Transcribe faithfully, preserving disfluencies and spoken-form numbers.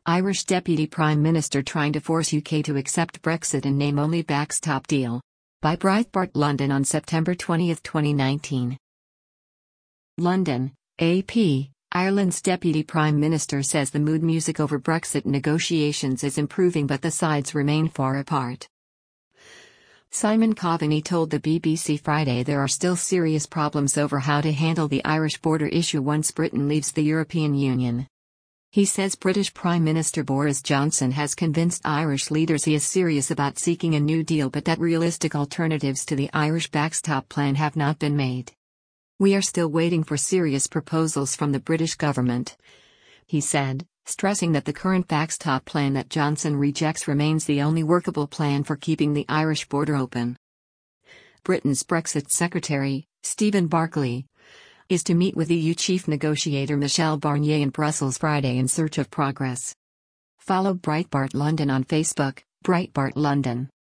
Irish Deputy Prime Minister trying to force U K to accept Brexit and name only backstop deal. By Breitbart London on September twentieth twenty nineteen. London, A P. Ireland's Deputy Prime Minister says the mood music over Brexit negotiations is improving but the sides remain far apart. Simon Coveney told the B B C Friday there are still serious problems over how to handle the Irish border issue once Britain leaves the European Union. He says British Prime Minister Boris Johnson has convinced Irish leaders he is serious about seeking a new deal but that realistic alternatives to the Irish backstop plan have not been made. "We are still waiting for serious proposals from the British government," he said, stressing that the current backstop plan that Johnson rejects remains the only workable plan for keeping the Irish border open. Britain's Brexit Secretary, Stephen Barclay, is to meet with E U chief negotiator Michel Barnier in Brussels Friday in search of progress. Follow Breitbart London on Facebook, Breitbart London.